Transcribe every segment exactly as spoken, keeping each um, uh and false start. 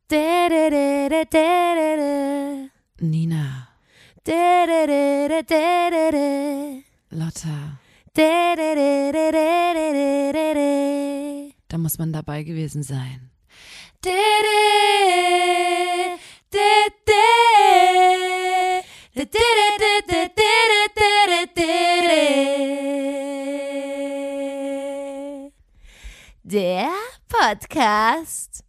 Nina. Lotta. Da muss man dabei gewesen sein. Der Podcast.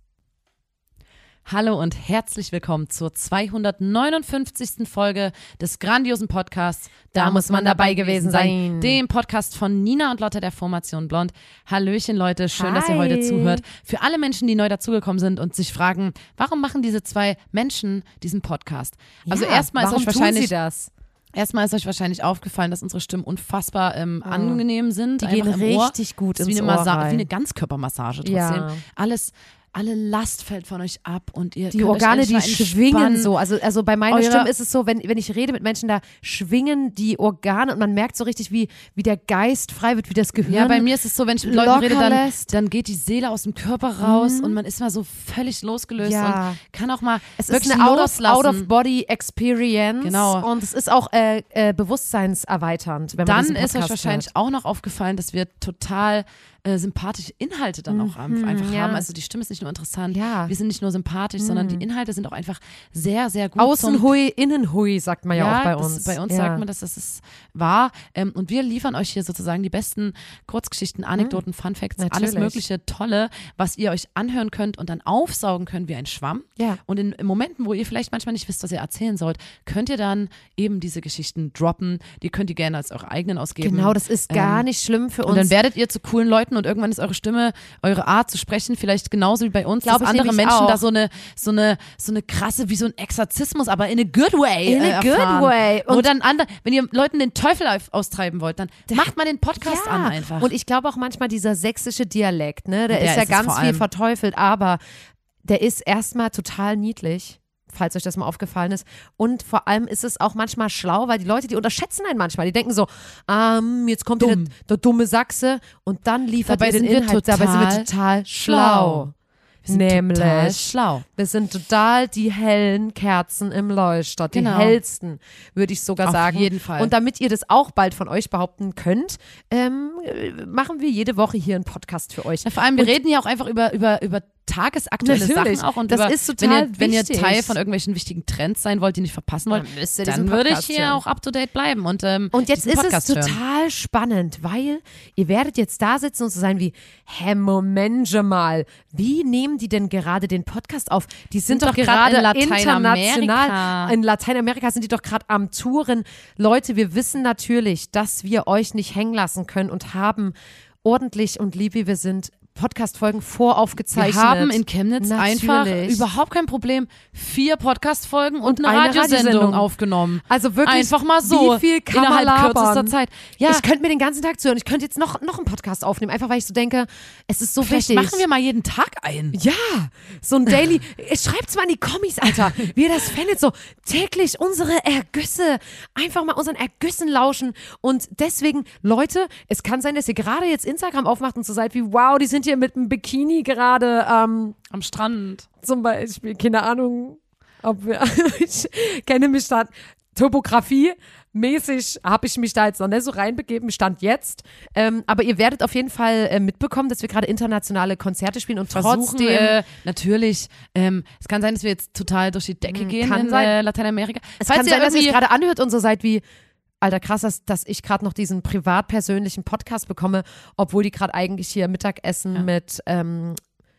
Hallo und herzlich willkommen zur zweihundertneunundfünfzigsten Folge des grandiosen Podcasts Da, da muss man dabei gewesen sein, dem Podcast von Nina und Lotta der Formation Blond. Hallöchen Leute, schön, Hi. dass ihr heute zuhört. Für alle Menschen, die neu dazugekommen sind und sich fragen, warum machen diese zwei Menschen diesen Podcast? Also ja, erstmal ist euch wahrscheinlich tun sie das? Erstmal ist euch wahrscheinlich aufgefallen, dass unsere Stimmen unfassbar ähm, oh. angenehm sind. Die gehen im richtig Ohr. gut ins wie eine Ohr Masa- rein. Wie eine Ganzkörpermassage trotzdem. Ja. Alles, alle Last fällt von euch ab und ihr Die könnt Organe, euch die schwingen so. Also, also bei meiner Eure Stimme ist es so, wenn, wenn ich rede mit Menschen, da schwingen die Organe und man merkt so richtig, wie, wie der Geist frei wird, wie das Gehirn. Ja, bei mir ist es so, wenn ich mit Leuten rede, dann, lässt. dann geht die Seele aus dem Körper raus Mhm. und man ist mal so völlig losgelöst Ja. und kann auch mal Es wirklich ist eine loslassen. Out-of-Body-Experience. Genau. Und es ist auch äh, äh, bewusstseinserweiternd, wenn man Dann diesen ist Podcast euch wahrscheinlich hört. auch noch aufgefallen, dass wir total äh, sympathische Inhalte dann auch Mhm, einfach ja. haben. Also die Stimme ist nicht nur interessant, Ja. wir sind nicht nur sympathisch, Mhm. sondern die Inhalte sind auch einfach sehr, sehr gut. Außen zum hui, innen hui, sagt man ja, auch bei das, uns. Bei uns ja. sagt man, dass das ist wahr. Ähm, und wir liefern euch hier sozusagen die besten Kurzgeschichten, Anekdoten, Funfacts, alles Natürlich. mögliche Tolle, was ihr euch anhören könnt und dann aufsaugen könnt wie ein Schwamm. Ja. Und in, in Momenten, wo ihr vielleicht manchmal nicht wisst, was ihr erzählen sollt, könnt ihr dann eben diese Geschichten droppen. Die könnt ihr gerne als eure eigenen ausgeben. Genau, das ist gar Ähm, nicht schlimm für uns. Und dann werdet ihr zu coolen Leuten und irgendwann ist eure Stimme, eure Art zu sprechen vielleicht genauso wie bei uns, Glaub dass ich andere nämlich Menschen auch. da so eine, so eine, so eine krasse, wie so ein Exorzismus, aber in a good way In a äh, good erfahren. way. Und Und- dann andere, wenn ihr Leuten den Teufel auf- austreiben wollt, dann macht mal den Podcast ja. an einfach. Und ich glaube auch manchmal dieser sächsische Dialekt, ne, der, Der ist ja ist es ganz vor viel allem. verteufelt, aber der ist erstmal total niedlich, falls euch das mal aufgefallen ist. Und vor allem ist es auch manchmal schlau, weil die Leute, die unterschätzen einen manchmal. Die denken so, ähm, jetzt kommt hier Dumm. der, der dumme Sachse und dann liefert Dabei ihr den sind wir Inhalt. Dabei sind wir total total schlau. schlau. Wir sind Nämlich, total schlau. wir sind total die hellen Kerzen im Leuchter, die Genau. hellsten, würde ich sogar Auf sagen. jeden Fall. Und damit ihr das auch bald von euch behaupten könnt, ähm, machen wir jede Woche hier einen Podcast für euch. Ja, vor allem, wir Und- reden ja auch einfach über, über, über tagesaktuelle Natürlich. Sachen auch. Und Das über, ist total wenn ihr, wenn ihr wichtig. Teil von irgendwelchen wichtigen Trends sein wollt, die ihr nicht verpassen wollt, Dann müsst ihr diesen dann würde ich Podcast hier hören. auch up to date bleiben. Und, ähm, Und jetzt diesen ist es Podcast hören. total spannend, weil ihr werdet jetzt da sitzen und so sein wie, hä, Moment mal, wie nehmen die denn gerade den Podcast auf? Die sind, Sind doch doch grad gerade in Lateinamerika. international. In Lateinamerika sind die doch gerade am Touren. Leute, wir wissen natürlich, dass wir euch nicht hängen lassen können und haben ordentlich und lieb wie wir sind Podcast-Folgen voraufgezeichnet. Wir haben in Chemnitz Natürlich. einfach überhaupt kein Problem vier Podcast-Folgen und, Und eine, eine Radiosendung, Radiosendung. aufgenommen. Also wirklich, Einfach mal so. wie viel kann man innerhalb kürzester labern? Zeit. Ja, Ich könnte mir den ganzen Tag zuhören. Ich könnte jetzt noch, noch einen Podcast aufnehmen, einfach weil ich so denke, es ist so vielleicht wichtig. machen wir mal jeden Tag ein. Ja, so ein Daily. Schreibt's mal in die Kommis, Alter, wie ihr das fändet. So täglich unsere Ergüsse. Einfach mal unseren Ergüssen lauschen. Und deswegen, Leute, es kann sein, dass ihr gerade jetzt Instagram aufmacht und so seid wie, wow, die sind hier mit einem Bikini gerade ähm, Am Strand. zum Beispiel, keine Ahnung, ob wir, ich kenne mich da, Topografie mäßig habe ich mich da jetzt noch nicht so reinbegeben, Stand jetzt. Ähm, aber ihr werdet auf jeden Fall äh, mitbekommen, dass wir gerade internationale Konzerte spielen und Versuchen, trotzdem äh, natürlich, ähm, es kann sein, dass wir jetzt total durch die Decke gehen kann in sein. äh, Lateinamerika. es Falls kann ihr sein, dass ihr es irgendwie- gerade anhört und so seid wie, Alter, krass, dass, dass ich gerade noch diesen privat-persönlichen Podcast bekomme, obwohl die gerade eigentlich hier Mittagessen Ja. mit ähm,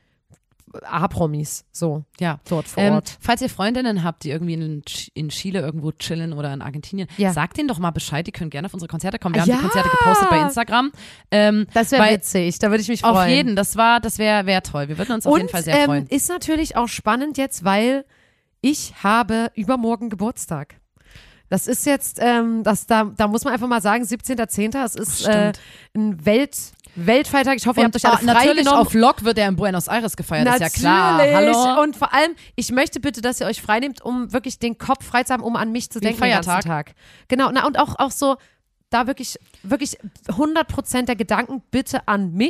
A-Promis so ja. dort vor Ähm, Ort. falls ihr Freundinnen habt, die irgendwie in, Ch- in Chile irgendwo chillen oder in Argentinien, Ja. sagt denen doch mal Bescheid, die können gerne auf unsere Konzerte kommen. Wir Ja. haben die Konzerte gepostet bei Instagram. Ähm, Das wäre weil- witzig, da würde ich mich freuen. Auf jeden, das war, das wäre wär toll. Wir würden uns auf Und jeden Fall sehr ähm, freuen. ist natürlich auch spannend jetzt, weil ich habe übermorgen Geburtstag. Das ist jetzt, ähm, das, da, da muss man einfach mal sagen, siebzehnter zehnter Es ist äh, Stimmt. ein Welt, Weltfeiertag. Ich hoffe, ihr habt euch ah, alle natürlich freigenommen. auf Lok wird er in Buenos Aires gefeiert, Natürlich. ist ja klar. Hallo. Und vor allem, ich möchte bitte, dass ihr euch freinehmt, um wirklich den Kopf frei zu haben, um an mich zu Wie ein denken den ganzen Feiertag. Tag. Genau, na und auch, auch so, da wirklich, wirklich hundert Prozent der Gedanken bitte an mich.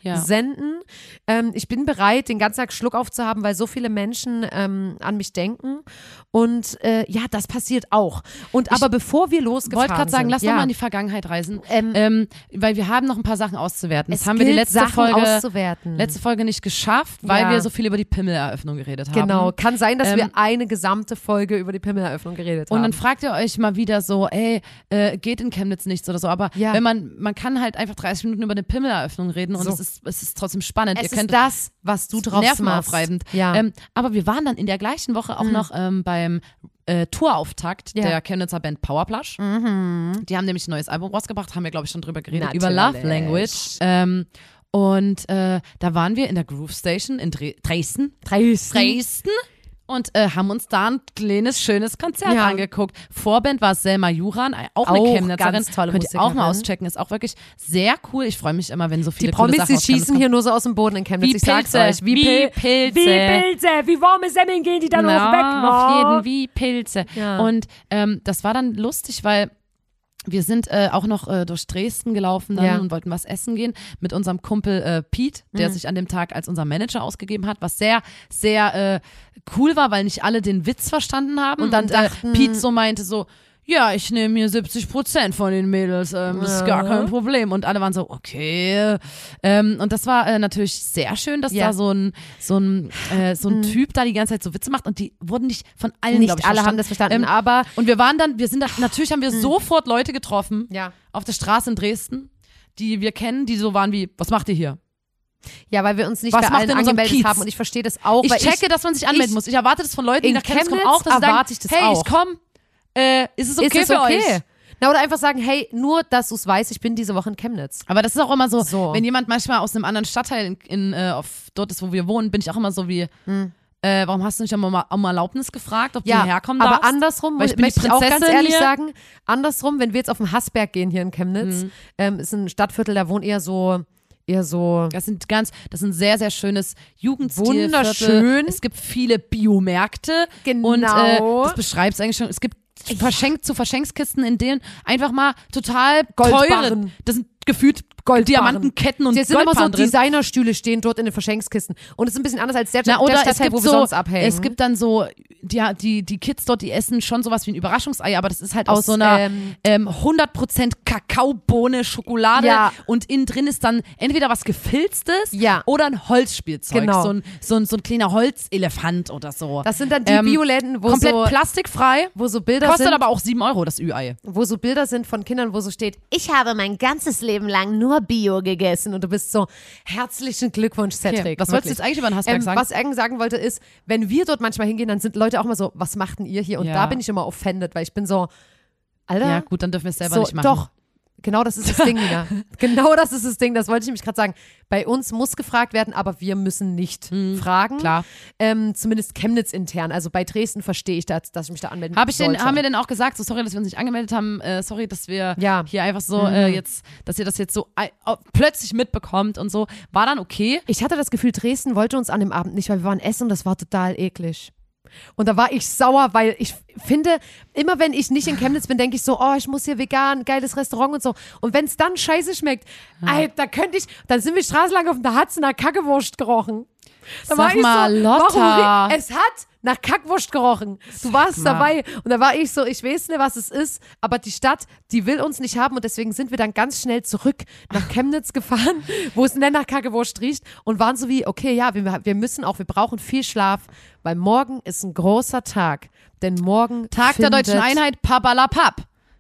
ja. senden. Ähm, ich bin bereit, den ganzen Tag Schluck aufzuhaben, weil so viele Menschen ähm, an mich denken. Und äh, ja, das passiert auch. Und aber ich bevor wir losgefahren wollte gerade sagen, sind, lass ja. doch mal in die Vergangenheit reisen, Ähm, ähm, weil wir haben noch ein paar Sachen auszuwerten. Das Es haben wir die gilt, letzte Sachen Folge, auszuwerten. letzte Folge nicht geschafft, weil Ja. wir so viel über die Pimmeleröffnung geredet haben. Genau, kann sein, dass Ähm, wir eine gesamte Folge über die Pimmeleröffnung geredet Und haben. dann fragt ihr euch mal wieder so, ey, äh, geht in Chemnitz nichts oder so. Aber Ja. wenn man, man kann halt einfach dreißig Minuten über eine Pimmeleröffnung reden und So. es ist, es ist trotzdem spannend. es ihr könnt ist das, was du drauf machst. nervenaufreibend. Ja. Ähm, aber wir waren dann in der gleichen Woche auch noch ähm, beim äh, Tourauftakt Ja. der Chemnitzer Band Powerplush. Mhm. Die haben nämlich ein neues Album rausgebracht, haben wir, glaube ich, schon drüber geredet, Natürlich. über Love Language. Ähm, und äh, da waren wir in der Groove Station in Dre Dresden. Dresden. Dresden. Und äh, haben uns da ein kleines, schönes Konzert Ja. angeguckt. Vorband war Selma Juran, auch eine Auch Chemnitzerin. ganz tolle Könnt ihr auch mal Musikerin. auschecken, ist auch wirklich sehr cool. Ich freue mich immer, wenn so Die viele coole Promis, Sachen die aus Chemnitz schießen kommen. hier nur so aus dem Boden in Chemnitz. Wie ich sag's Pilze. euch. Wie, Wie Pil Pilze. Wie Pilze. Wie warme Semmeln gehen die dann Na, auch weg. auf Mo. jeden, wie Pilze. Ja. Und ähm, das war dann lustig, weil wir sind äh, auch noch äh, durch Dresden gelaufen dann Ja. und wollten was essen gehen mit unserem Kumpel äh, Pete, der Mhm. sich an dem Tag als unser Manager ausgegeben hat, was sehr, sehr äh, cool war, weil nicht alle den Witz verstanden haben. Und dann äh, dachten- Pete so meinte so, ja, ich nehme hier siebzig Prozent von den Mädels, ähm, das ist gar Ja. kein Problem. Und alle waren so, okay. Ähm, und das war äh, natürlich sehr schön, dass Ja. da so ein, so ein, äh, so ein Typ da die ganze Zeit so Witze macht und die wurden nicht von allen, Nicht glaub ich, alle haben verstanden. das verstanden, Ähm, aber Und wir waren dann, wir sind da, natürlich haben wir sofort Leute getroffen ja. auf der Straße in Dresden, die wir kennen, die so waren wie, was macht ihr hier? Ja, weil wir uns nicht Was bei macht allen in unserem angemeldet Kiez? haben und ich verstehe das auch. Ich weil checke, dass man sich anmelden ich- muss. Ich erwarte das von Leuten, die in nach Chemnitz kommen Chemnitz auch, dass sie erwarte sagen, ich das hey, auch. ich komm, äh, ist es okay ist es für okay? euch? Na, oder einfach sagen, hey, nur, dass du es weißt, ich bin diese Woche in Chemnitz. Aber das ist auch immer so, So. wenn jemand manchmal aus einem anderen Stadtteil in, in, äh, auf, dort ist, wo wir wohnen, bin ich auch immer so wie, Hm. äh, warum hast du nicht um, um Erlaubnis gefragt, ob Ja, du herkommen aber darfst? andersrum, Weil ich bin möchte die ich auch ganz Prinzessin ehrlich hier. sagen, andersrum, wenn wir jetzt auf den Haßberg gehen hier in Chemnitz, Mhm. ähm, ist ein Stadtviertel, da wohnt eher so, eher so, Das sind ganz, das ist ein sehr, sehr schönes Jugendstilviertel. Wunderschön. Es gibt viele Biomärkte. Genau. Und äh, das beschreibt es eigentlich schon. Es gibt verschenkt zu Verschenkskisten, in denen einfach mal total Goldbarren. teure, das sind gefühlt Goldbarren. Diamantenketten und Hier sind immer so Goldbarren drin. Designerstühle stehen dort in den Verschenkskisten. Und es ist ein bisschen anders als der, Na, der oder es Stadtteil, gibt wo wir so, sonst abhängen. es gibt dann so, die, die, die Kids dort, die essen schon sowas wie ein Überraschungsei, aber das ist halt aus, Aus, so einer ähm, ähm, hundert Prozent Kakaobohne, Schokolade Ja. und innen drin ist dann entweder was Gefilztes Ja. oder ein Holzspielzeug, Genau. so, ein, so, ein, so ein kleiner Holzelefant oder so. Das sind dann die Ähm, Bioläden, wo Komplett so, plastikfrei, wo so Bilder kostet sind, aber auch sieben Euro das Ü-Ei. wo so Bilder sind von Kindern, wo so steht, ich habe mein ganzes Leben lang nur Bio gegessen. Und du bist so, herzlichen Glückwunsch, Cedric. Okay, was wolltest du wirklich. jetzt eigentlich über den Haßberg Ähm, sagen? was ich eigentlich sagen wollte ist, wenn wir dort manchmal hingehen, dann sind Leute auch immer so, was macht denn ihr hier? Und Ja. da bin ich immer offended, weil ich bin so, Alter, Ja gut, dann dürfen wir es selber so, nicht machen. doch. Genau das ist das Ding, Nina. Genau das ist das Ding, das wollte ich nämlich gerade sagen. Bei uns muss gefragt werden, aber wir müssen nicht fragen. Klar. Ähm, zumindest Chemnitz intern. Also bei Dresden verstehe ich das, dass ich mich da anmelden Hab ich denn, sollte. haben wir denn auch gesagt, so sorry, dass wir uns nicht angemeldet haben, äh, sorry, dass wir Ja. hier einfach so äh, jetzt, dass ihr das jetzt so ei- au- plötzlich mitbekommt und so, war dann okay. Ich hatte das Gefühl, Dresden wollte uns an dem Abend nicht, weil wir waren essen und das war total eklig. Und da war ich sauer, weil ich finde, immer wenn ich nicht in Chemnitz bin, denke ich so, oh, ich muss hier vegan, geiles Restaurant und so. Und wenn es dann scheiße schmeckt, Alter, könnte ich, dann sind wir straßenlang auf der Hatz nach Kackewurst gerochen. Da Sag war ich mal, so, Lotta. warum, ri- es hat nach Kackwurst gerochen. Du warst mal. dabei. Und da war ich so, ich weiß nicht, was es ist, aber die Stadt, die will uns nicht haben und deswegen sind wir dann ganz schnell zurück nach Chemnitz gefahren, wo es nicht nach Kackwurst riecht und waren so wie, okay, ja, wir, wir müssen auch, wir brauchen viel Schlaf, weil morgen ist ein großer Tag. Denn morgen Tag der findet Deutschen Einheit, Papalapap.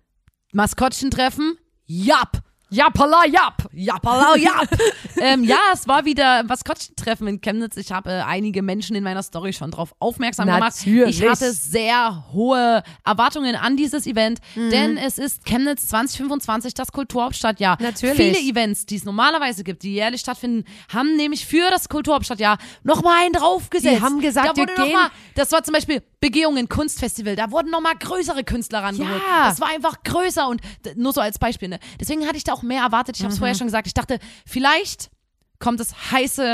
Maskottchentreffen, Jap. Japala Jap. Japala, jap. ähm, ja, es war wieder ein Maskottchentreffen in Chemnitz. Ich habe äh, einige Menschen in meiner Story schon darauf aufmerksam Natürlich. gemacht. Ich hatte sehr hohe Erwartungen an dieses Event, denn es ist Chemnitz zwanzig fünfundzwanzig, das Kulturhauptstadtjahr. Natürlich. Viele Events, die es normalerweise gibt, die jährlich stattfinden, haben nämlich für das Kulturhauptstadtjahr nochmal einen draufgesetzt. Die haben gesagt, da wurde wir noch gehen- mal, das war zum Beispiel Begehungen Kunstfestival, da wurden nochmal größere Künstler rangeholt. Ja. Das war einfach größer und d- nur so als Beispiel. Ne? Deswegen hatte ich da auch mehr erwartet. Ich habe es vorher schon gesagt. Ich dachte, vielleicht kommt das heiße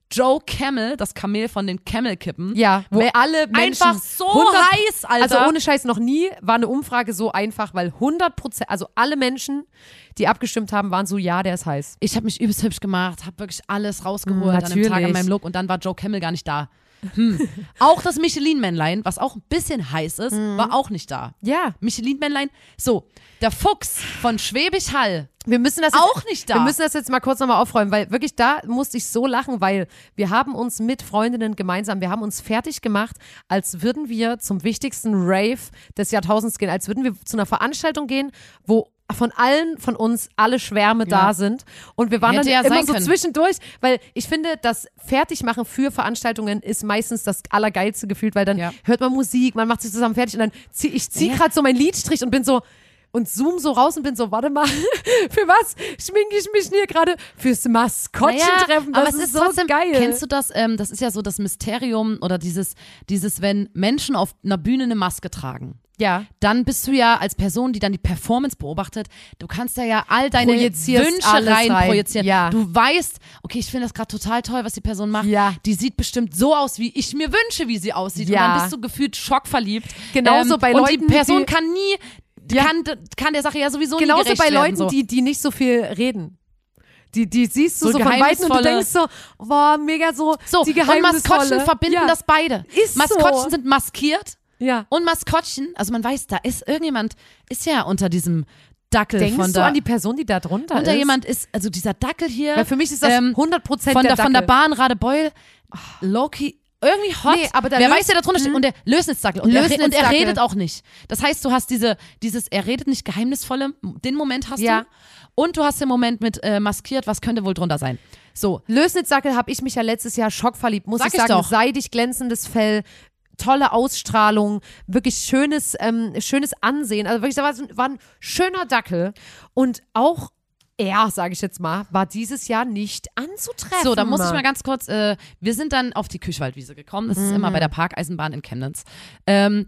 Joe Camel, das Kamel von den Camel-Kippen. Ja, wo Wer- alle Menschen einfach so hundert heiß, Alter. Also ohne Scheiß, noch nie war eine Umfrage so einfach, weil hundert Prozent, also alle Menschen, die abgestimmt haben, waren so, ja, der ist heiß. Ich habe mich übelst hübsch gemacht, habe wirklich alles rausgeholt Mm, an dem Tag an natürlich. meinem Look und dann war Joe Camel gar nicht da. Hm. Auch das Michelin-Männlein, was auch ein bisschen heiß ist, Mhm. war auch nicht da. Ja. Michelin-Männlein, so, der Fuchs von Schwäbisch Hall, Wir müssen das jetzt, auch nicht da. Wir müssen das jetzt mal kurz nochmal aufräumen, weil wirklich da musste ich so lachen, weil wir haben uns mit Freundinnen gemeinsam, wir haben uns fertig gemacht, als würden wir zum wichtigsten Rave des Jahrtausends gehen, als würden wir zu einer Veranstaltung gehen, wo von allen von uns alle Schwärme Ja. da sind und wir waren Hätte dann ja immer sein so können. zwischendurch, weil ich finde, das Fertigmachen für Veranstaltungen ist meistens das allergeilste Gefühl, weil dann Ja. hört man Musik, man macht sich zusammen fertig und dann zieh, ich ziehe Ja. gerade so meinen Lidstrich und bin so und zoom so raus und bin so, warte mal, für was schminke ich mich hier gerade? Fürs Maskottchen-Treffen, das aber es ist, ist so trotzdem, geil. Kennst du das? Ähm, das ist ja so das Mysterium oder dieses, dieses, wenn Menschen auf einer Bühne eine Maske tragen. Ja. Dann bist du ja als Person, die dann die Performance beobachtet, du kannst da ja all deine Projizierst Wünsche alles rein, rein. projizieren. Ja. Du weißt, okay, ich finde das gerade total toll, was die Person macht. Ja. Die sieht bestimmt so aus, wie ich mir wünsche, wie sie aussieht. Ja. Und dann bist du gefühlt schockverliebt. Genauso bei und Leuten, die Person die- kann nie, Ja. kann, kann der Sache ja sowieso Genauso nie gerecht bei werden. Leuten, so. die, die nicht so viel reden. Die, die siehst du So so, von Weitem und du geheimnisvolle- denkst so, boah, mega so, So, die und geheimnisvolle. Maskottchen verbinden ja. das beide. Ist so. Maskottchen sind maskiert Ja. und Maskottchen, also man weiß, da ist irgendjemand, ist ja unter diesem Dackel Denkst von du der, an die Person, die da drunter unter ist? jemand ist, also dieser Dackel hier. Weil für mich ist das ähm, hundert Prozent von der der, von der Dackel. Bahn Radebeul, Loki, irgendwie hot. Nee, aber der Wer Lös- weiß, wer da drunter steht? Und der Lösnitzdackel. Und, er, re- und er Lösnitzdackel. redet auch nicht. Das heißt, du hast diese, dieses, er redet nicht geheimnisvolle, den Moment hast Ja. du. Und du hast den Moment mit äh, maskiert, was könnte wohl drunter sein. So, Lösnitzdackel habe ich mich ja letztes Jahr schockverliebt, muss Sag ich ich sagen. doch. Seidig glänzendes Fell, tolle Ausstrahlung, wirklich schönes, ähm, schönes Ansehen. Also wirklich, da war, so, war ein schöner Dackel. Und auch er, sage ich jetzt mal, war dieses Jahr nicht anzutreffen. So, da muss ich mal ganz kurz, äh, wir sind dann auf die Küchwaldwiese gekommen. Das ist immer bei der Parkeisenbahn in Chemnitz. Ähm,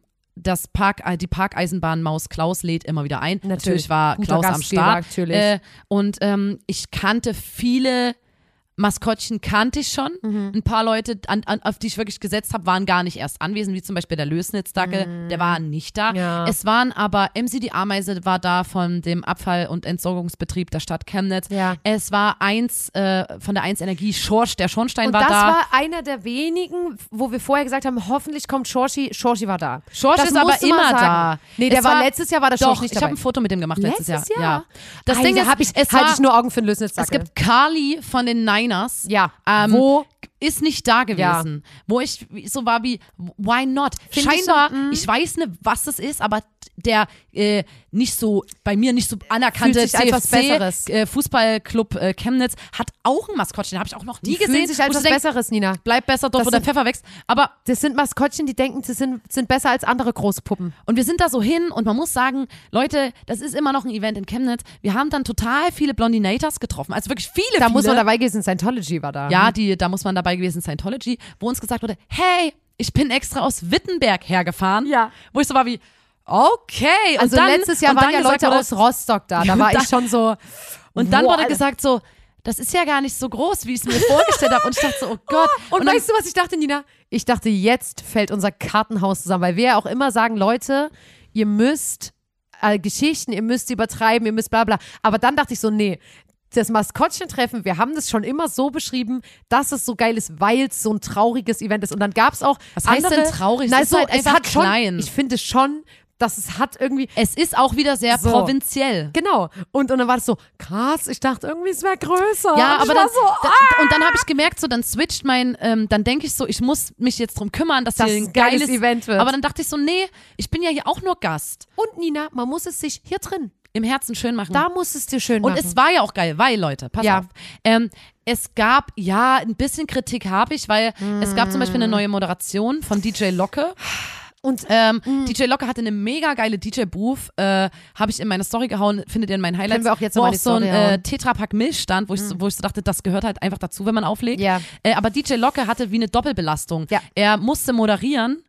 das Park, äh, die Parkeisenbahn Maus Klaus lädt immer wieder ein. Natürlich. Natürlich war Guter Klaus am Gastgeber, Start. natürlich. Äh, und ähm, ich kannte viele Maskottchen kannte ich schon. Mhm. Ein paar Leute, an, an, auf die ich wirklich gesetzt habe, waren gar nicht erst anwesend, wie zum Beispiel der Lösnitzdackel, der war nicht da. Mhm. Ja. Es waren aber, M C die Ameise war da von dem Abfall- und Entsorgungsbetrieb der Stadt Chemnitz. Ja. Es war eins äh, von der eins Energie, Schorsch, der Schornstein Und war das da. war einer der wenigen, wo wir vorher gesagt haben, hoffentlich kommt Schorschi. Schorschi war da. Schorsch Das ist aber musst du mal immer sagen. da. Nee, der Es war, letztes Jahr war der Doch, Schorsch nicht ich dabei. habe ein Foto mit dem gemacht letztes, Letztes Jahr. Jahr? Ja. Das Alter, Ding ist, hab ich, es halte war, ich nur Augen für den Lösnitzdackel. es gibt Carly von den Niners. Ja, Ähm, wo ist nicht da gewesen. Wo ich so war wie, why not? Find ich Scheinbar, so, mm. ich weiß nicht, was das ist, aber der äh, nicht so, bei mir nicht so anerkannte Fühlt sich als was C F C, Besseres. äh, Fußballclub äh, Chemnitz hat auch ein Maskottchen, habe ich auch noch nie die gesehen. fühlen sich als wo was du denkst, Besseres, Nina. bleib besser dort, Das wo der sind- Pfeffer wächst. Aber Das sind Maskottchen, die denken, sie sind, sind besser als andere Großpuppen. Und wir sind da so hin und man muss sagen, Leute, das ist immer noch ein Event in Chemnitz. Wir haben dann total viele Blondinators getroffen. Also wirklich viele, Da viele. muss man dabei gewesen, Scientology war da. Ja, die, da muss man dabei gewesen, Scientology, wo uns gesagt wurde, hey, ich bin extra aus Wittenberg hergefahren. Ja. Wo ich so war wie, okay. Und Also dann, letztes Jahr und waren dann ja gesagt Leute wurde, aus Rostock da. Da und war dann- ich schon so. Und dann wow, wurde Alter. gesagt so, das ist ja gar nicht so groß, wie ich es mir vorgestellt habe. Und ich dachte so, oh Gott. Und, dann, weißt du, was ich dachte, Nina? Ich dachte, jetzt fällt unser Kartenhaus zusammen, weil wir ja auch immer sagen, Leute, ihr müsst äh, Geschichten, ihr müsst übertreiben, ihr müsst bla bla. Aber dann dachte ich so, nee, das Maskottchen-Treffen, wir haben das schon immer so beschrieben, dass es so geil ist, weil es so ein trauriges Event ist. Und dann gab es auch Was heißt andere, denn traurig? Es Na, ist so, halt es einfach hat schon, klein. Ich finde schon, dass es hat irgendwie, es ist auch wieder sehr So. provinziell. genau. Und, und dann war es so, krass, ich dachte irgendwie, es wäre größer. Ja, und aber ich war dann, so, da, und dann habe ich gemerkt, so dann switcht mein, ähm, dann denke ich so, ich muss mich jetzt drum kümmern, dass Dass hier es ein ein geiles geiles Event wird. Aber dann dachte ich so, nee, ich bin ja hier auch nur Gast. und Nina, man muss es sich hier drin, Im Herzen schön machen. da muss es dir schön und machen. es war ja auch geil, weil, Leute, pass Ja. auf. Ähm, es gab, ja, ein bisschen Kritik habe ich, weil es gab zum Beispiel eine neue Moderation von D J Locke. Und Ähm, D J Locke hatte eine mega geile D J-Booth, äh, habe ich in meine Story gehauen, findet ihr in meinen Highlights, Können wir auch jetzt wo noch mal auch die so ein Story äh, hauen. Tetrapack Milch stand, wo ich, so, wo ich so dachte, das gehört halt einfach dazu, wenn man auflegt. Ja. Äh, aber D J Locke hatte wie eine Doppelbelastung. Ja. Er musste moderieren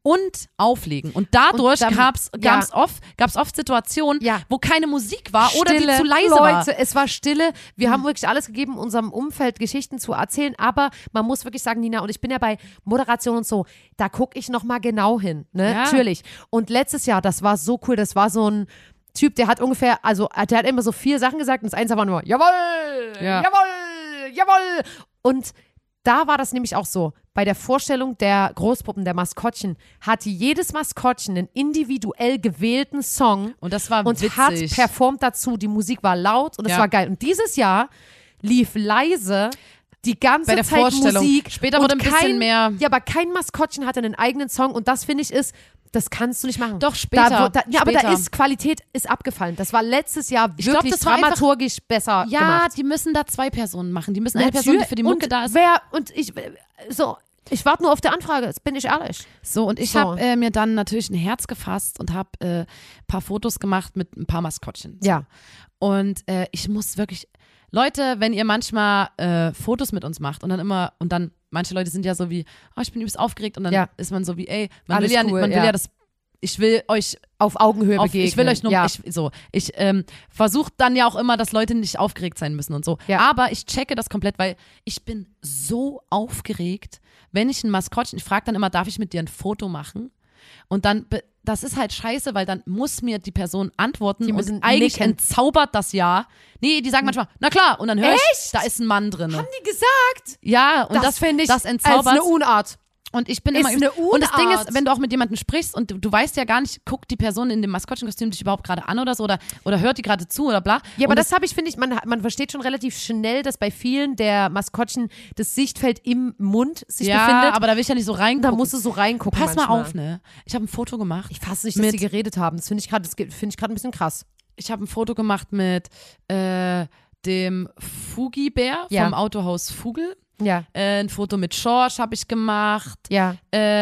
und auflegen. Und dadurch gab es ja. oft, gab's oft Situationen, Ja. wo keine Musik war Stille, oder die zu leise Leute, war. es war Stille. Wir mhm. haben wirklich alles gegeben, unserem Umfeld Geschichten zu erzählen, aber man muss wirklich sagen, Nina, und ich bin ja bei Moderation und so, da gucke ich nochmal genau hin, ne? Ja. Natürlich. Und letztes Jahr, das war so cool, das war so ein Typ, der hat ungefähr, also der hat immer so vier Sachen gesagt und das eins war nur, jawohl, Ja. jawohl, jawohl. Und da war das nämlich auch so, bei der Vorstellung der Großpuppen, der Maskottchen, hatte jedes Maskottchen einen individuell gewählten Song Und das war und witzig. hat performt dazu. Die Musik war laut und es Ja. war geil. Und dieses Jahr lief leise die ganze Bei der Zeit Vorstellung. Musik. Später und wurde ein bisschen kein, mehr- Ja, aber kein Maskottchen hatte einen eigenen Song und das finde ich ist, das kannst du nicht machen. Doch, später. Da, wo- da, ja, aber da Später. ist Qualität ist abgefallen. Das war letztes Jahr Ich glaub, wirklich das war einfach- dramaturgisch besser Ja, gemacht. die müssen da zwei Personen machen. Die müssen eine Person, die für die Mucke und da ist. Wer, und ich, so, ich warte nur auf die Anfrage, jetzt bin ich ehrlich. So, und ich So. habe äh, mir dann natürlich ein Herz gefasst und habe ein äh, paar Fotos gemacht mit ein paar Maskottchen. So. Ja. Und äh, ich muss wirklich, Leute, wenn ihr manchmal äh, Fotos mit uns macht und dann immer, und dann, manche Leute sind ja so wie, oh, ich bin übelst aufgeregt und dann Ja. ist man so wie, ey, man Alles will ja, cool, man will ja. ja das, ich will euch Auf Augenhöhe auf, begegnen. ich will euch nur, ja. ich, so, ich ähm, versuche dann ja auch immer, dass Leute nicht aufgeregt sein müssen und so. Ja. Aber ich checke das komplett, weil ich bin so aufgeregt, wenn ich ein Maskottchen, ich frage dann immer, darf ich mit dir ein Foto machen? Und dann, be- das ist halt scheiße, weil dann muss mir die Person antworten Die und müssen eigentlich nicken. entzaubert das ja. Nee, die sagen manchmal, na klar, und dann höre ich, da ist ein Mann drin. Haben die gesagt? Ja, und das, Das finde ich das als entzaubert. eine Unart. Und ich bin Ist immer eine und das Ding Unart. ist, wenn du auch mit jemandem sprichst und du, du weißt ja gar nicht, guckt die Person in dem Maskottchenkostüm dich überhaupt gerade an oder so oder, oder hört die gerade zu oder bla. Ja, aber und das habe ich, finde ich, man, man versteht schon relativ schnell, dass bei vielen der Maskottchen das Sichtfeld im Mund sich ja, befindet. aber da will ich ja nicht so da reingucken. musst du so reingucken. Pass manchmal. mal auf, ne? Ich habe ein Foto gemacht. Ich fasse nicht, dass Mit- die geredet haben. Das finde ich gerade, das finde ich gerade ein bisschen krass. Ich habe ein Foto gemacht mit äh, dem Fugi-Bär Ja. vom Autohaus Fugel. Ja, Äh, ein Foto mit Schorsch habe ich gemacht. ja.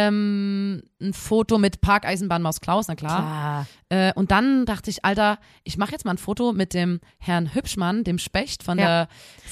Ähm, ein Foto mit Parkeisenbahnmaus Klaus, na klar. Klar. Äh, und dann dachte ich, Alter, ich mache jetzt mal ein Foto mit dem Herrn Hübschmann, dem Specht von Ja. der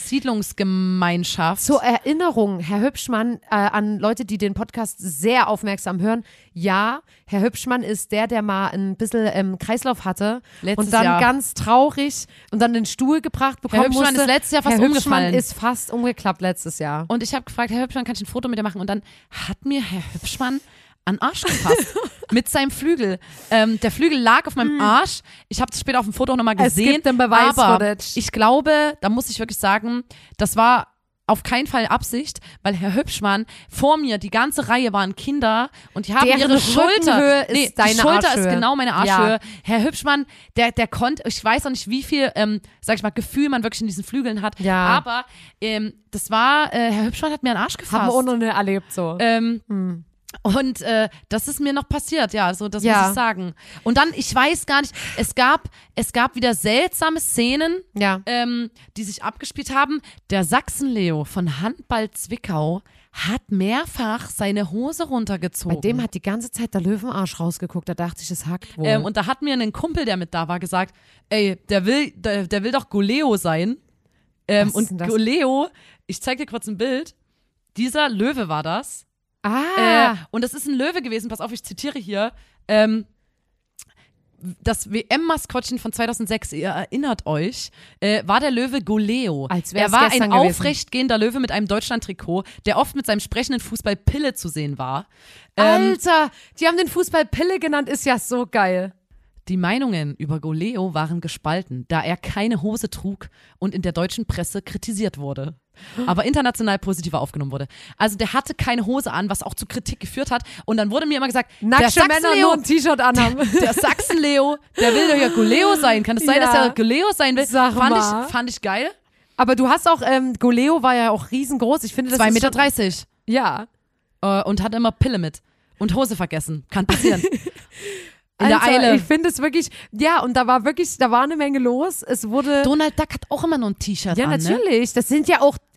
Siedlungsgemeinschaft. Zur Erinnerung, Herr Hübschmann, äh, an Leute, die den Podcast sehr aufmerksam hören. Ja, Herr Hübschmann ist der, der mal ein bisschen ähm, Kreislauf hatte Letztes und dann Jahr. ganz traurig und dann den Stuhl gebracht bekommen Hübschmann musste. ist letztes Jahr fast Herr umgefallen. Hübschmann ist fast umgeklappt letztes Jahr. Und ich habe gefragt, Herr Hübschmann, kann ich ein Foto mit dir machen? Und dann hat mir Herr Hübschmann an den Arsch gefasst mit seinem Flügel. Ähm, der Flügel lag auf meinem Arsch. Ich habe das später auf dem Foto auch nochmal Es gesehen. gibt den Beweis, aber Footage. ich glaube, da muss ich wirklich sagen, das war auf keinen Fall Absicht, weil Herr Hübschmann, vor mir, die ganze Reihe waren Kinder und die haben Deren ihre Schulter. Rückenhöhe ist nee, deine die Schulter Arschhöhe. ist genau meine Arschhöhe. Ja. Herr Hübschmann, der, der konnte, ich weiß auch nicht, wie viel, ähm, sag ich mal, Gefühl man wirklich in diesen Flügeln hat. Ja. Aber ähm, das war, äh, Herr Hübschmann hat mir an den Arsch gefasst. Haben wir auch noch nicht erlebt so. Ähm, Und äh, das ist mir noch passiert, ja, so das Ja. muss ich sagen. Und dann, ich weiß gar nicht, es gab, es gab wieder seltsame Szenen, Ja. ähm, die sich abgespielt haben. Der Sachsen-Leo von Handball Zwickau hat mehrfach seine Hose runtergezogen. Bei dem hat die ganze Zeit der Löwenarsch rausgeguckt, da dachte ich, es hackt wohl. ähm, und da hat mir ein Kumpel, der mit da war, gesagt, ey, der will, der, der will doch Goleo sein. Ähm, Was ist und denn das? Goleo, ich zeig dir kurz ein Bild, dieser Löwe war das. ah, Äh, und das ist ein Löwe gewesen, pass auf, ich zitiere hier. Ähm, das W M-Maskottchen von zweitausendsechs, ihr erinnert euch, äh, war der Löwe Goleo. Als wär's er war gestern ein gewesen. aufrechtgehender Löwe mit einem Deutschland-Trikot, der oft mit seinem sprechenden Fußball Pille zu sehen war. Ähm, Alter, die haben den Fußball Pille genannt, ist ja so geil. Die Meinungen über Goleo waren gespalten, da er keine Hose trug und in der deutschen Presse kritisiert wurde. Aber international positiver aufgenommen wurde. Also der hatte keine Hose an, was auch zu Kritik geführt hat. Und dann wurde mir immer gesagt, der Nackte Männer Sachsen-Leo, nur ein T-Shirt anhaben. der Sachsen-Leo, der will doch ja Goleo sein. Kann es sein, Ja. dass er Goleo sein will? Sag fand, mal. Ich, fand ich geil. Aber du hast auch, ähm, Goleo war ja auch riesengroß. Ich finde, das zwei ist Meter schon- dreißig Ja. äh, und hat immer Pille mit. Und Hose vergessen. Kann passieren. In der Alter, Eile. Ich finde es wirklich, ja, und da war wirklich, da war eine Menge los. Es wurde. Donald Duck hat auch immer nur ein T-Shirt ja, an, ne? natürlich. Das sind ja auch,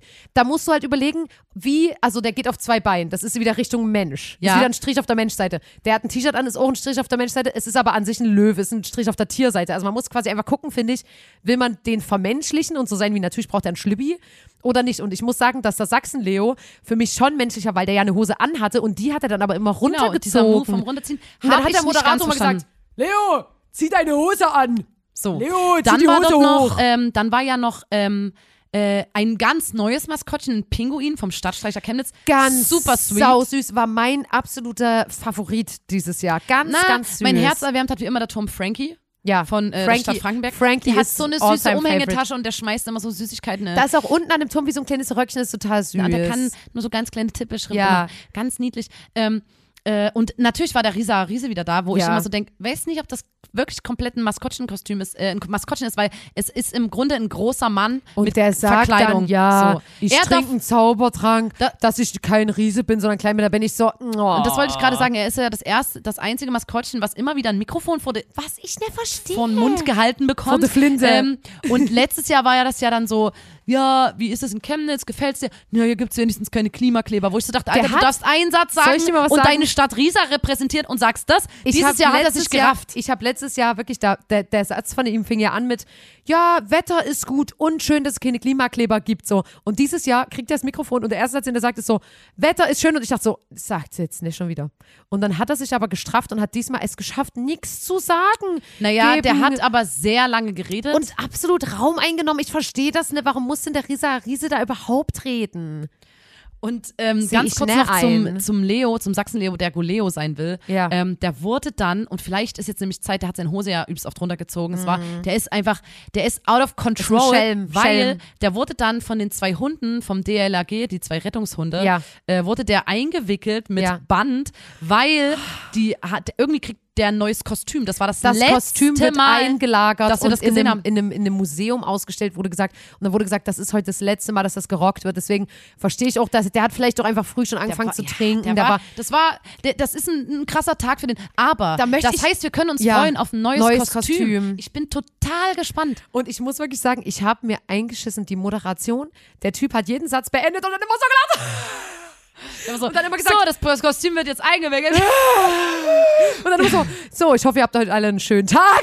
da musst du halt überlegen, wie, also der geht auf zwei Beinen, das ist wieder Richtung Mensch. Das Ja. ist wieder ein Strich auf der Menschseite. Der hat ein T-Shirt an, ist auch ein Strich auf der Menschseite, es ist aber an sich ein Löwe, ist ein Strich auf der Tierseite. Also man muss quasi einfach gucken, finde ich, will man den vermenschlichen und so sein wie natürlich braucht er einen Schlüppi oder nicht. Und ich muss sagen, dass der Sachsen-Leo für mich schon menschlicher, weil der ja eine Hose anhatte und die hat er dann aber immer Genau, dieser Move runtergezogen. vom Runterziehen. Und dann hab hat ich der nicht ganz Moderator mal verstanden. gesagt, Leo, zieh deine Hose an. So, Leo, zieh dann die war Hose doch noch, hoch. ähm, dann war ja noch ähm, äh, ein ganz neues Maskottchen, ein Pinguin vom Stadtstreicher Chemnitz. Ganz super sweet. sausüß, war mein absoluter Favorit dieses Jahr. Ganz, Na, ganz süß. mein Herz erwärmt hat wie immer der Turm Frankie ja, von äh, der Frankie, Stadt Frankenberg. Frankie Die hat ist so eine all süße time Umhängetasche favorite. und der schmeißt immer so Süßigkeiten. Äh, Da ist auch unten an dem Turm wie so ein kleines Röckchen, ist total süß. Ja, der kann nur so ganz kleine Tippelschritte Ja. machen. Ganz niedlich. Ähm, äh, und natürlich war der Risa Riese wieder da, wo ich Ja. immer so denke, weiß nicht, ob das wirklich komplett ein Maskottchenkostüm ist, äh, ein Maskottchen ist, weil es ist im Grunde ein großer Mann Und mit der sagt Verkleidung. dann, ja, so. ich Er trinke darf, einen Zaubertrank, Da- dass ich kein Riese bin, sondern klein bin, da bin ich so, oh. und das wollte ich gerade sagen, er ist ja das erste, das einzige Maskottchen, was immer wieder ein Mikrofon vor, de, Was ich nicht verstehe. vor den Mund gehalten bekommt. Vor der Flinte. Ähm, und letztes Jahr war ja das ja dann so, ja, wie ist es in Chemnitz, gefällt's dir? Ja, hier gibt's wenigstens keine Klimakleber. Wo ich so dachte, Alter, Der du hat- darfst einen Satz sagen Soll ich dir mal was und sagen? deine Stadt Riesa repräsentiert und sagst das. Ich Dieses hab Jahr hat er letztes sich gerafft. Jahr, ich habe letztes Jahr wirklich, da, der, der Satz von ihm fing ja an mit, ja, Wetter ist gut und schön, dass es keine Klimakleber gibt. So. Und dieses Jahr kriegt er das Mikrofon und der erste Satz, den er sagt, ist so, Wetter ist schön. Und ich dachte so, sagt's jetzt nicht schon wieder. Und dann hat er sich aber gestrafft und hat diesmal es geschafft, nichts zu sagen. Naja, Geben. der hat aber sehr lange geredet. Und absolut Raum eingenommen. Ich verstehe das nicht. Warum muss denn der Risa Riese da überhaupt reden? Und ähm, Seh ganz ich kurz nicht noch zum, ein. zum Leo, zum Sachsen-Leo, der Goleo sein will. Ja. Ähm, der wurde dann, und vielleicht ist jetzt nämlich Zeit, der hat seine Hose ja übelst oft runtergezogen. Es war, der ist einfach, der ist out of control, Ist ein Schelm, weil Schelm. der wurde dann von den zwei Hunden vom D L R G, die zwei Rettungshunde, Ja. äh, wurde der eingewickelt mit Ja. Band, weil die hat, irgendwie kriegt der ein neues Kostüm. Das war das, Das letzte Kostüm wird Mal, eingelagert dass wir und das gesehen in, haben. einem, in, einem, in einem Museum ausgestellt wurde gesagt und dann wurde gesagt, das ist heute das letzte Mal, dass das gerockt wird. Deswegen verstehe ich auch, dass der hat vielleicht doch einfach früh schon angefangen war- zu ja, trinken. Der war, das war, der, das ist ein, ein krasser Tag für den. Aber Da möchte das ich- heißt, wir können uns Ja, freuen auf ein neues, neues Kostüm. Kostüm. Ich bin total gespannt. und ich muss wirklich sagen, ich habe mir eingeschissen, die Moderation. Der Typ hat jeden Satz beendet und dann immer so gelacht. So, Und dann immer gesagt- so, das, das Kostüm wird jetzt eingewickelt. Und dann immer so, so, ich hoffe, ihr habt heute alle einen schönen Tag.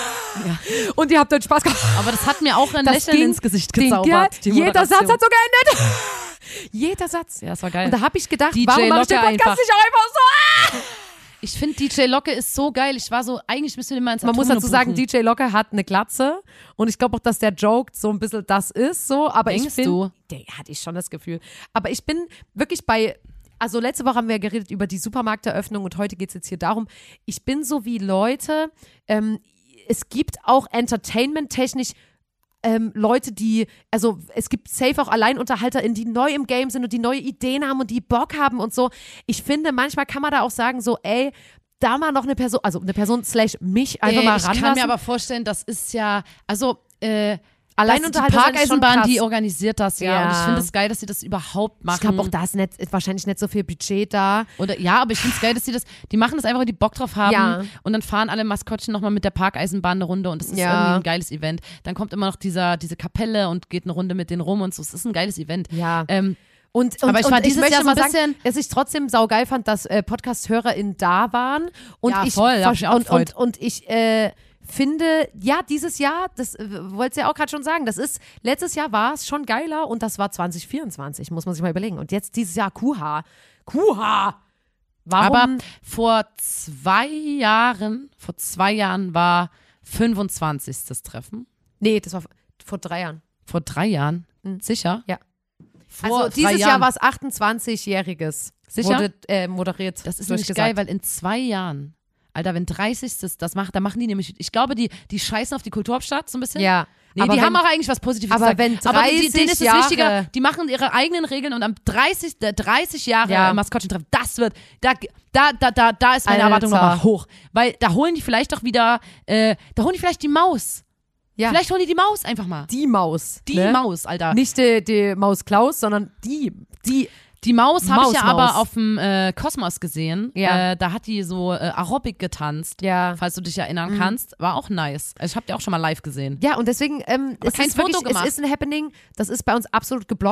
Und ihr habt heute Spaß gehabt. Aber das hat mir auch ein Das Lächeln ging- ins Gesicht ging, gezaubert. ja, die jeder Moderation. Satz hat so geendet. Jeder Satz. Ja, das war geil. Und da habe ich gedacht, D J warum mache ich den Locke Podcast einfach. nicht auch einfach so? Ah! Ich finde, D J Locke ist so geil. Ich war so, eigentlich müssen wir den mal ins Man muss Atono dazu sagen, buchen. D J Locke hat eine Glatze und ich glaube auch, dass der Joke so ein bisschen das ist, so, aber Denkst ich bin, du? der hatte ich schon das Gefühl. Aber ich bin wirklich bei, also letzte Woche haben wir geredet über die Supermarkteröffnung und heute geht es jetzt hier darum, ich bin so wie Leute, ähm, es gibt auch entertainment-technisch ähm, Leute, die, also es gibt safe auch AlleinunterhalterInnen, die neu im Game sind und die neue Ideen haben und die Bock haben und so. Ich finde, manchmal kann man da auch sagen, so, ey, da mal noch eine Person, also eine Person slash mich einfach äh, mal ich ranlassen. kann mir aber vorstellen, das ist ja, also, äh, Alleinunterhalter die sind schon Parkeisenbahn, krass. die organisiert das ja. Ja. Und ich finde es geil, dass sie das überhaupt machen. Ich glaube auch, da ist nicht, ist wahrscheinlich nicht so viel Budget da. Oder, ja, aber ich finde es geil, dass sie das, die machen das einfach, weil die Bock drauf haben. Ja. Und dann fahren alle Maskottchen nochmal mit der Parkeisenbahn eine Runde und das ist Ja. irgendwie ein geiles Event. Dann kommt immer noch dieser, diese Kapelle und geht eine Runde mit denen rum und so. Es ist ein geiles Event. Ja. Ähm, Und, und, Aber ich und fand dieses möchte Jahr so ein mal sagen, bisschen- dass ich trotzdem saugeil fand, dass äh, Podcast-HörerInnen da waren. Und Ja, ich voll, da hab ich mich auch und, gefreut. und, und ich äh, finde, ja, dieses Jahr, das äh, wolltest du ja auch gerade schon sagen, das ist, letztes Jahr war es schon geiler und das war zwanzig vierundzwanzig, muss man sich mal überlegen. Und jetzt dieses Jahr Kuha. Kuha! Warum? aber vor zwei Jahren, vor zwei Jahren war fünfundzwanzigstes Treffen. nee, das war vor- vor drei Jahren. Vor drei Jahren? Sicher? Ja. Vor also drei dieses Jahren. Jahr war es achtundzwanzigjähriges. Sicher? Wurde äh, moderiert. Das ist nämlich geil, weil in zwei Jahren, Alter, wenn dreißig das, das macht, dann machen die nämlich, ich glaube, die, die scheißen auf die Kulturhauptstadt so ein bisschen. Ja. Nee, aber die wenn, haben auch eigentlich was Positives aber gesagt. wenn aber die, denen ist es dreißig wichtiger, Jahre- die machen ihre eigenen Regeln und am dreißig, der dreißig Jahre Ja. Maskottchentreffen, das wird, da, da, da, da, da ist meine Alter. Erwartung nochmal hoch. Weil da holen die vielleicht doch wieder, äh, da holen die vielleicht die Maus. ja, Vielleicht holen die die Maus einfach mal. die Maus. Die ne? Maus, Alter. Nicht die, die Maus Klaus, sondern die, die. Die Maus habe ich ja Maus, aber Maus. auf dem äh, Kosmos gesehen. Ja. Äh, da hat die so äh, Aerobic getanzt. Ja. Falls du dich erinnern Mhm. kannst. War auch nice. Also ich habe die auch schon mal live gesehen. Ja, und deswegen, ähm, es kein ist wirklich, Foto gemacht. es ist ein Happening, das ist bei uns absolut geblockt.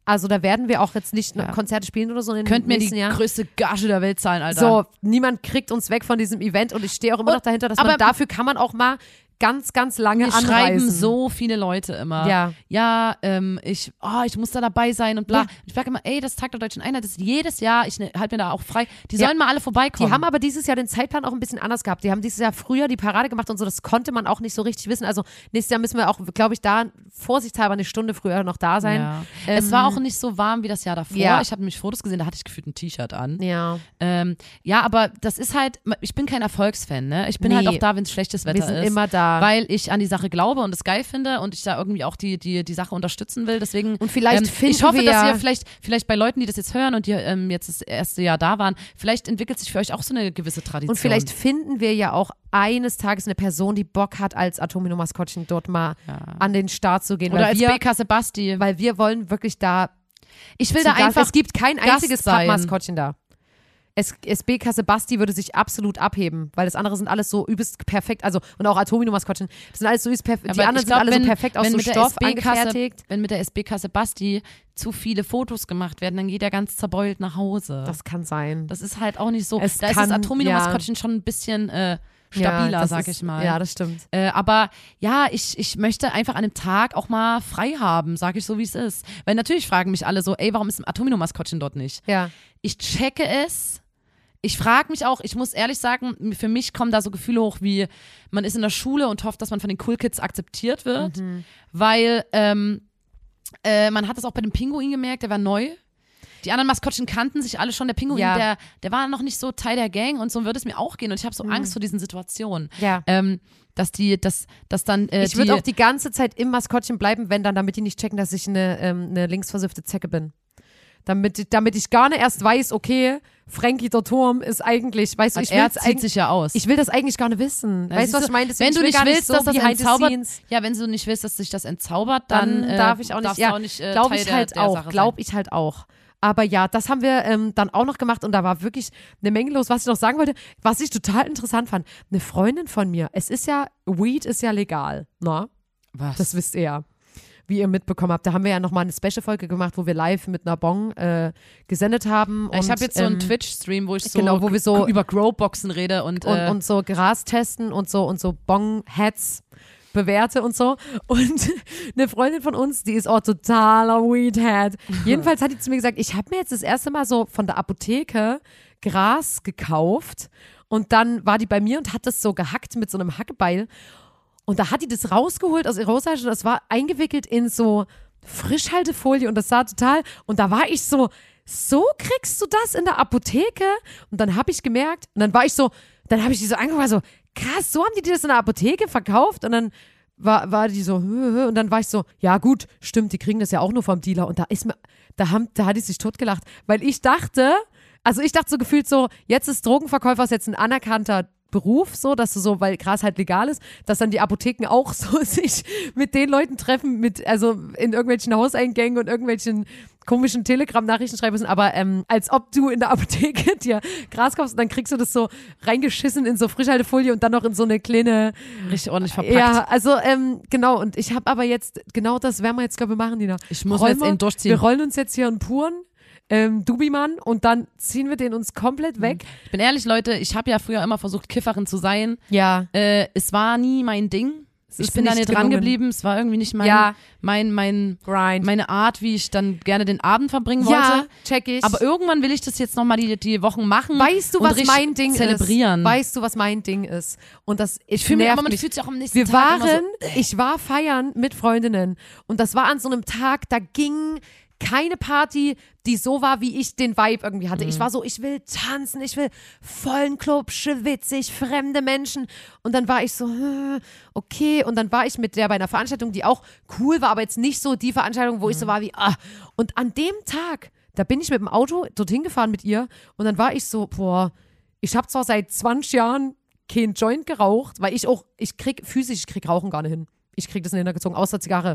Also da werden wir auch jetzt nicht Ja. Konzerte spielen oder so in Könnt den mir die nächsten Jahren. größte Gage der Welt zahlen, Alter. So, niemand kriegt uns weg von diesem Event und ich stehe auch immer Und- noch dahinter, dass aber- man dafür kann man auch mal ganz, ganz lange Mir anreisen. schreiben so viele Leute immer. Ja. Ja, ähm, ich, oh, ich muss da dabei sein und bla. Ja. Ich sage immer, ey, das Tag der Deutschen Einheit ist jedes Jahr, ich ne, halte mir da auch frei. Die Ja. sollen mal alle vorbeikommen. Die haben aber dieses Jahr den Zeitplan auch ein bisschen anders gehabt. Die haben dieses Jahr früher die Parade gemacht und so, das konnte man auch nicht so richtig wissen. Also nächstes Jahr müssen wir auch, glaube ich, da vorsichtshalber eine Stunde früher noch da sein. Ja. Ähm, es war auch nicht so warm wie das Jahr davor. Ja. Ich habe nämlich Fotos gesehen, da hatte ich gefühlt ein T-Shirt an. Ja, Ähm, ja, aber das ist halt, ich bin kein Erfolgsfan, ne? Ich bin Nee. halt auch da, wenn es schlechtes Wetter wir sind ist. immer da. Weil ich an die Sache glaube und es geil finde und ich da irgendwie auch die, die, die Sache unterstützen will. Deswegen, Und vielleicht ähm, finden ich hoffe, wir dass ja- ihr vielleicht, vielleicht bei Leuten, die das jetzt hören und die ähm, jetzt das erste Jahr da waren, vielleicht entwickelt sich für euch auch so eine gewisse Tradition. Und vielleicht finden wir ja auch eines Tages eine Person, die Bock hat, als Atomino-Maskottchen dort mal Ja. an den Start zu gehen. Oder weil als wir, B K Sebasti. weil wir wollen wirklich da Ich will zu da Gast- einfach, es gibt kein Gast einziges sein. Pappmaskottchen da. Es, S B K Sebasti würde sich absolut abheben, weil das andere sind alles so übelst perfekt, also und auch Atomino-Maskottchen, das sind alles so übelst perfekt, die Aber anderen ich glaub, sind alle wenn- so perfekt aus wenn so mit der Stoff S B-Kasse angefertigt. Wenn mit der S B K Sebasti zu viele Fotos gemacht werden, dann geht er ganz zerbeult nach Hause. Das kann sein. Das ist halt auch nicht so. Es da ist kann- das Atomino-Maskottchen schon ein bisschen äh, stabiler, ja, das sag ist, ich mal. Ja, das stimmt. Äh, aber ja, ich, ich möchte einfach an dem Tag auch mal frei haben, sage ich so, wie es ist. Weil natürlich fragen mich alle so, ey, warum ist ein Atomino-Maskottchen dort nicht? Ja. Ich checke es. Ich frage mich auch, ich muss ehrlich sagen, für mich kommen da so Gefühle hoch, wie man ist in der Schule und hofft, dass man von den Cool Kids akzeptiert wird. Mhm. Weil ähm, äh, man hat es auch bei dem Pinguin gemerkt, der war neu. Die anderen Maskottchen kannten sich alle schon. Der Pinguin, Ja. der, der war noch nicht so Teil der Gang und so würde es mir auch gehen. Und ich habe so Angst vor diesen Situationen. Ja. Ähm, dass die, dass, dass dann äh, Ich die, würde auch die ganze Zeit im Maskottchen bleiben, wenn dann, damit die nicht checken, dass ich eine, ähm, eine linksversiffte Zecke bin. Damit, damit ich gar nicht erst weiß, okay, Frankie der Turm ist eigentlich, weißt du, ich will er das zieht eigentlich, sich ja aus. ich will das eigentlich gar nicht wissen. Ja, weißt du, was siehst ich meine? Deswegen, wenn ich du will nicht gar willst, dass das behind the entzaubert, scenes. ja, wenn du nicht willst, dass sich das entzaubert, dann, dann äh, darf ich auch nicht, darfst ja, du auch nicht äh, glaube Teil ich der, halt der auch, Sache glaube ich halt auch. Aber ja, das haben wir ähm, dann auch noch gemacht und da war wirklich eine Menge los. Was ich noch sagen wollte, was ich total interessant fand, eine Freundin von mir, es ist ja, Weed ist ja legal, ne? Was? Das wisst ihr ja, wie ihr mitbekommen habt. Da haben wir ja nochmal eine Special-Folge gemacht, wo wir live mit einer Bong äh, gesendet haben. ich und, habe jetzt so einen ähm, Twitch-Stream, wo ich so, genau, wo wir so- über Growboxen rede und, und, äh, und so Gras testen und so und so Bong-Hats bewerte und so. Und eine Freundin von uns, die ist auch totaler Weedhead. Jedenfalls hat die zu mir gesagt, ich habe mir jetzt das erste Mal so von der Apotheke Gras gekauft und dann war die bei mir und hat das so gehackt mit so einem Hackebeil. Und da hat die das rausgeholt aus ihrer Hosentasche und das war eingewickelt in so Frischhaltefolie und das sah total, und da war ich so, so kriegst du das in der Apotheke? Und dann habe ich gemerkt, und dann war ich so, dann habe ich die so angeguckt, war so, krass, so haben die das in der Apotheke verkauft? Und dann war, war die so, hö, hö, und dann war ich so, ja gut, stimmt, die kriegen das ja auch nur vom Dealer. Und da ist mir, da, haben, da hat die sich totgelacht, weil ich dachte, also ich dachte so gefühlt so, jetzt ist Drogenverkäufer ist jetzt ein anerkannter Beruf, so, dass du so, weil Gras halt legal ist, dass dann die Apotheken auch so sich mit den Leuten treffen, mit, also in irgendwelchen Hauseingängen und irgendwelchen komischen Telegram-Nachrichten schreiben müssen, aber ähm, als ob du in der Apotheke dir Gras kaufst und dann kriegst du das so reingeschissen in so Frischhaltefolie und dann noch in so eine kleine, richtig ordentlich verpackt. ja, also ähm, genau, und ich habe aber jetzt, genau das werden wir jetzt, glaube ich, machen, Nina. Ich muss Rollen jetzt wir- eben durchziehen. Wir rollen uns jetzt hier einen puren ähm, Dubimann und dann ziehen wir den uns komplett weg. Ich bin ehrlich, Leute, ich habe ja früher immer versucht, Kifferin zu sein. Ja. Äh, es war nie mein Ding. Es Ich ist bin da nicht nicht dran gelungen. geblieben. Es war irgendwie nicht mein, Ja. mein, mein, Grind. meine Art, wie ich dann gerne den Abend verbringen Ja, wollte. check ich. Aber irgendwann will ich das jetzt nochmal die, die Wochen machen. weißt du, und was richtig mein Ding zelebrieren. ist? Weißt du, was mein Ding ist? Und das ich Ich fühle mich, nervt aber man mich. fühlt sich auch am nächsten Wir Tag immer waren, so, ich war feiern mit Freundinnen und das war an so einem Tag, da ging keine Party, die so war, wie ich den Vibe irgendwie hatte. Mhm. Ich war so, ich will tanzen, ich will vollen Club, schwitzig, fremde Menschen. Und dann war ich so, hm, okay. Und dann war ich mit der bei einer Veranstaltung, die auch cool war, aber jetzt nicht so die Veranstaltung, wo ich Mhm. so war wie, ah. Und an dem Tag, da bin ich mit dem Auto dorthin gefahren mit ihr und dann war ich so, boah, ich habe zwar seit zwanzig Jahren kein Joint geraucht, weil ich auch, ich krieg physisch, ich krieg Rauchen gar nicht hin. Ich krieg das nicht hintergezogen, außer Zigarre.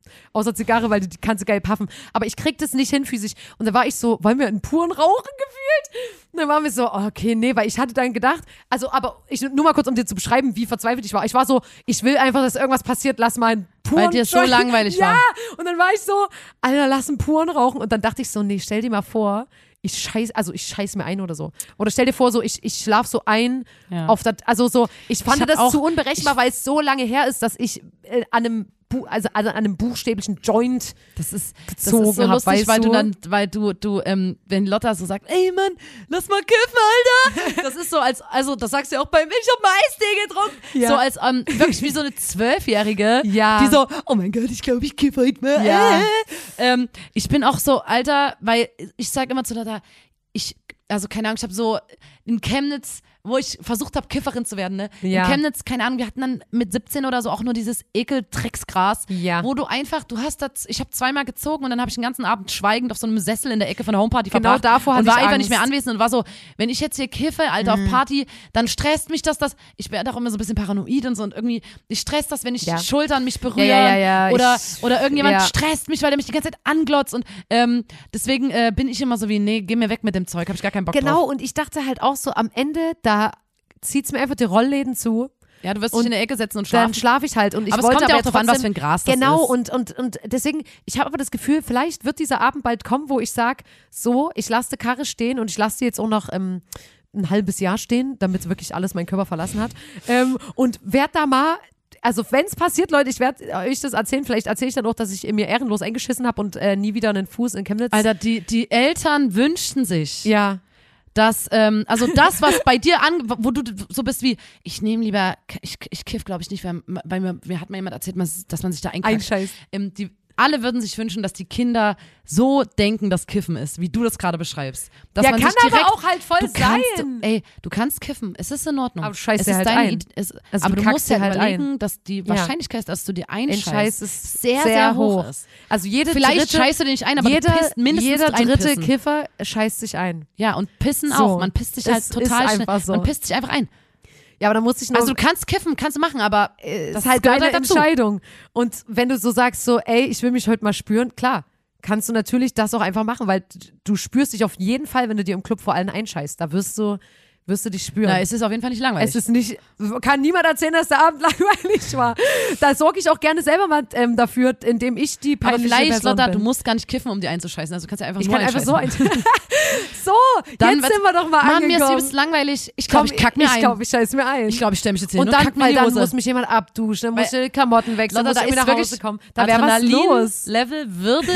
Außer Zigarre, weil die, die kannst du geil puffen. Aber ich krieg das nicht hin physisch. Und da war ich so, wollen wir einen puren rauchen gefühlt? Und dann waren wir so, okay, nee, weil ich hatte dann gedacht, also, aber ich, nur mal kurz, um dir zu beschreiben, wie verzweifelt ich war. Ich war so, ich will einfach, dass irgendwas passiert, lass mal einen puren Weil dir es so Joint. langweilig ja. war. Ja, und dann war ich so, Alter, lass einen puren rauchen. Und dann dachte ich so, nee, stell dir mal vor, ich scheiß, also ich scheiß mir ein oder so. Oder stell dir vor, so ich, ich schlaf so ein Ja. auf das, also so, ich fand Ich hab das auch- zu unberechenbar, weil es so lange her ist, dass ich äh, an einem Bu- also, also an einem buchstäblichen Joint Das ist, das gezogen ist so hab, lustig, weißt weil du du? dann, weil du, du, ähm, wenn Lotta so sagt, ey Mann, lass mal kiffen, Alter. Das ist so als, also das sagst du ja auch beim, ich hab mal Eistee getrunken. Ja. So als, ähm, wirklich wie so eine Zwölfjährige, Ja. die so, oh mein Gott, ich glaube, ich kiffe heute mal. Ja. Äh. Ähm, ich bin auch so, Alter, weil ich sag immer zu Lotta, ich, also keine Ahnung, ich habe so in Chemnitz, wo ich versucht habe, Kifferin zu werden, ne? Ja. In Chemnitz, keine Ahnung, wir hatten dann mit siebzehn oder so auch nur dieses Ekel-Drecksgras, Ja. wo du einfach, du hast das, ich habe zweimal gezogen und dann habe ich den ganzen Abend schweigend auf so einem Sessel in der Ecke von der Homeparty Genau verbracht davor hatte und war ich einfach Angst. nicht mehr anwesend und war so, wenn ich jetzt hier kiffe, Alter, auf Party, dann stresst mich das, das, ich werde auch immer so ein bisschen paranoid und so und irgendwie, ich stress das, wenn ich Ja. Schultern mich berühren Ja, ja, ja, ja, oder, ich- oder irgendjemand ja. stresst mich, weil der mich die ganze Zeit anglotzt und ähm, deswegen äh, bin ich immer so wie, nee, geh mir weg mit dem Zeug, hab ich gar keinen Bock genau, drauf. und ich dachte halt auch so, am Ende, da zieht's mir einfach die Rollläden zu. Ja, du wirst Und dich in der Ecke setzen und Dann schlafen. schlafe ich halt und ich Aber es wollte kommt ja aber auch drauf an, was trotzdem- für ein Gras das genau, ist. und und und deswegen, ich habe aber das Gefühl, vielleicht wird dieser Abend bald kommen, wo ich sage, so, ich lasse die Karre stehen und ich lasse die jetzt auch noch ähm, ein halbes Jahr stehen, damit wirklich alles meinen Körper verlassen hat. Ähm, und werd da mal, also wenn es passiert, Leute, ich werde euch das erzählen, vielleicht erzähle ich dann auch, dass ich mir ehrenlos eingeschissen habe und äh, nie wieder einen Fuß in Chemnitz. Alter, die, die Eltern wünschten sich, Ja. dass, ähm, also das, was bei dir an, wo du so bist wie, ich nehme lieber, ich, ich kiff, glaube ich nicht, weil bei mir, mir hat mal jemand erzählt, dass man sich da einkackt. Einscheiß. Ähm, die, alle würden sich wünschen, dass die Kinder so denken, dass Kiffen ist, wie du das gerade beschreibst. Dass Ja, man kann sich direkt, aber auch halt voll du kannst, sein. Ey, du kannst kiffen, es ist in Ordnung. Aber du scheißt es dir ist halt deine ein. Id- es, Also aber du du kackst musst dir ja halt überlegen, ein. dass die Ja. Wahrscheinlichkeit, dass du dir einscheißt, Einscheiß ist sehr, sehr, hoch ist. Also jede Vielleicht dritte, scheißt du dir nicht ein, aber jeder, du pisst mindestens jeder drei dritte Pissen. Kiffer scheißt sich ein. Ja, und pissen So. auch. Man pisst sich halt Es total ist schnell. einfach so. Man pisst sich einfach ein. Ja, aber da muss ich noch. Also du kannst kiffen, kannst du machen, aber äh, das ist halt gehört deine halt dazu. Entscheidung. Und wenn du so sagst, so, ey, ich will mich heute mal spüren, klar, kannst du natürlich das auch einfach machen, weil du spürst dich auf jeden Fall, wenn du dir im Club vor allen einscheißt. Da wirst du, wirst du dich spüren. Na, es ist auf jeden Fall nicht langweilig. Es ist nicht, kann niemand erzählen, dass der Abend langweilig war. Da sorge ich auch gerne selber mal ähm, dafür, indem ich die aber peinliche vielleicht, Person Lotta, bin. du musst gar nicht kiffen, um dir einzuscheißen. Also du kannst ja einfach ich nur kann einfach so einscheißen. ein. So, Dann jetzt wird's- sind wir doch mal Mann, mir ist angekommen. übelst langweilig. Ich glaube, ich kack mir ich ein. glaube, ich scheiß mir ein. Ich glaube, ich stelle mich jetzt hier und hin dann, und kack mir in weil die dann Hose. muss mich jemand abduschen, dann muss Weil- ich die Klamotten wechseln, Lotta, muss da ich ist wieder nach Hause wirklich kommen. Da wäre was los. Level würde.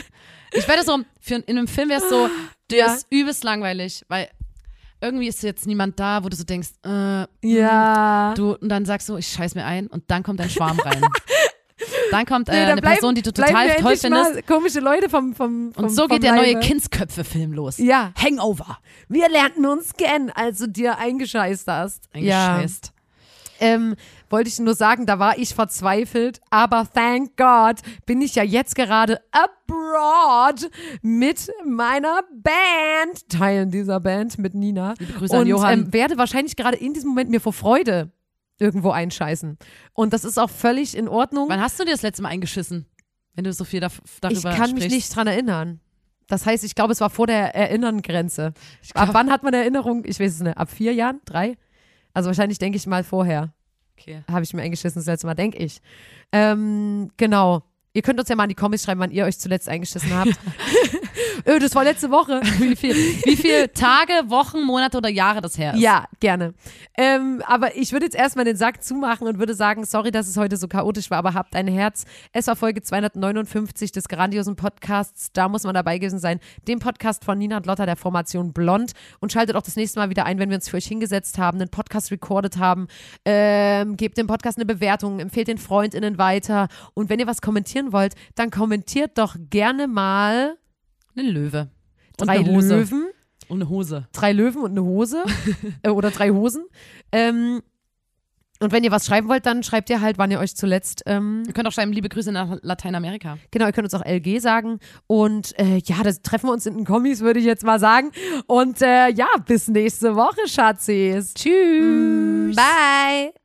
Ich werde so, für, in einem Film wäre es so, der Ja. ist übelst langweilig, weil irgendwie ist jetzt niemand da, wo du so denkst, äh, Ja. du, und dann sagst du, ich scheiß mir ein und dann kommt ein Schwarm rein. Dann kommt äh, Nee, da eine bleiben- Person, die du bleiben total mir toll endlich mal findest. komische Leute vom, vom, vom Und so vom geht der neue Leibe. Kindsköpfe-Film los. Ja. Hangover. Wir lernten uns kennen, als du dir eingescheißt hast. Eingescheißt. Ja. Ähm, wollte ich nur sagen, da war ich verzweifelt, aber thank God bin ich ja jetzt gerade abroad mit meiner Band, Teilen dieser Band mit Nina. Liebe Grüße und an Johann. Ähm, werde wahrscheinlich gerade in diesem Moment mir vor Freude irgendwo einscheißen. Und das ist auch völlig in Ordnung. Wann hast du dir das letzte Mal eingeschissen? Wenn du so viel da, darüber Ich kann mich sprichst. nicht dran erinnern. Das heißt, ich glaube, es war vor der Erinnern-Grenze. glaub- Ab wann hat man Erinnerung? Ich weiß es nicht. Ab vier Jahren? Drei? Also wahrscheinlich denke ich mal vorher. Okay. Habe ich mir eingeschissen das letzte Mal, denke ich. Ähm, genau. Ihr könnt uns ja mal in die Comments schreiben, wann ihr euch zuletzt eingeschissen habt. Öh, das war letzte Woche. Wie viel, wie viel Tage, Wochen, Monate oder Jahre das her ist? Ja, gerne. Ähm, aber ich würde jetzt erstmal den Sack zumachen und würde sagen, sorry, dass es heute so chaotisch war, aber habt ein Herz. Es war Folge zweihundertneunundfünfzig des grandiosen Podcasts. Da muss man dabei gewesen sein. Dem Podcast von Nina und Lotta der Formation Blond. Und schaltet auch das nächste Mal wieder ein, wenn wir uns für euch hingesetzt haben, einen Podcast recorded haben. Ähm, gebt dem Podcast eine Bewertung, empfehlt den FreundInnen weiter. Und wenn ihr was kommentieren wollt, dann kommentiert doch gerne mal Ein Löwe. Und drei eine Hose. Löwen. Und eine Hose. drei Löwen und eine Hose äh, oder drei Hosen. Ähm, und wenn ihr was schreiben wollt, dann schreibt ihr halt, wann ihr euch zuletzt, ähm, Ihr könnt auch schreiben, liebe Grüße nach Lateinamerika. genau, ihr könnt uns auch L G sagen. Und äh, ja, das treffen wir uns in den Kommis, würde ich jetzt mal sagen. Und äh, ja, bis nächste Woche, Schatzis. Tschüss. Bye.